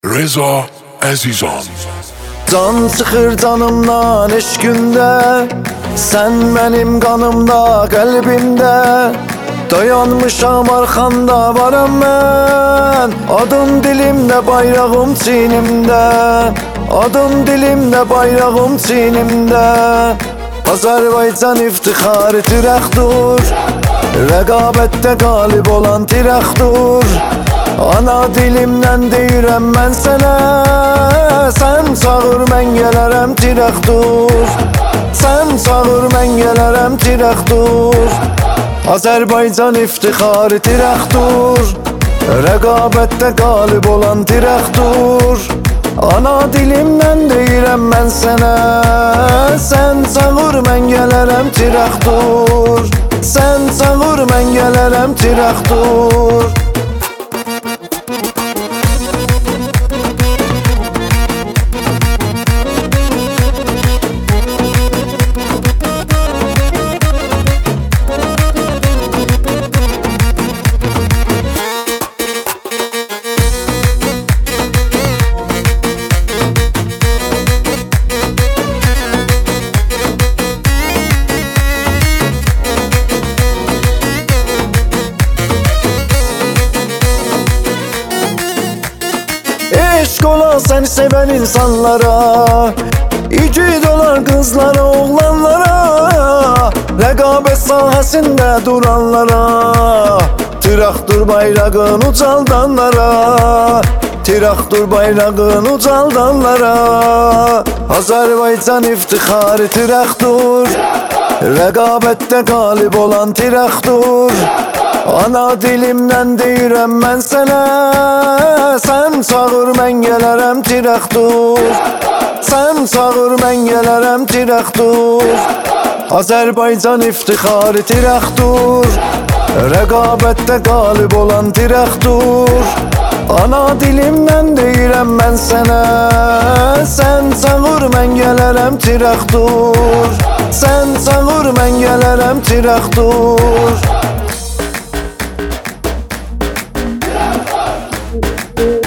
Reza Əzizan. Can çıxır canımdan eşqündə, sən mənim qanımda, qəlbimdə. Dayanmışam arxanda varam mən, adın dilimdə, bayrağım çiynimdə. Adın dilimdə, bayrağım çiynimdə. Azərbaycan iftixarı türəxdur, rəqabətdə qalib olan tirəxdur. Ana dilimdən deyirəm mən sənə, sən çağır mən gələrəm tirəxdur. Sən çağır mən gələrəm tirəxdur. Azərbaycan iftixarı tirəxdur, rəqabətdə qalib olan tirəxdur. Ana dilimdən deyirəm mən sənə, sən çağır mən gələrəm tirəxdur. Sən çağır mən gələrəm tirəxdur. Eşq ola səni sevən insanlara, igid olan qızlara, oğlanlara, rəqabət sahəsində duranlara, tirəxdur bayrağın ucaldanlara, tirəxdur bayrağın ucaldanlara. Azərbaycan iftixarı tirəxdur, rəqabətdə qalib olan tirəxdur. Ana dilimdən deyirəm mən sənə, sən çağır mən gələrəm tirəxdur. Sən çağır mən gələrəm tirəxdur. Azərbaycan iftixarı tirəxdur, rəqabətdə qalib olan tirəxdur. Ana dilimdən deyirəm mən sənə, sən çağır mən gələrəm tirəxdur. Sən çağır mən gələrəm tirəxdur.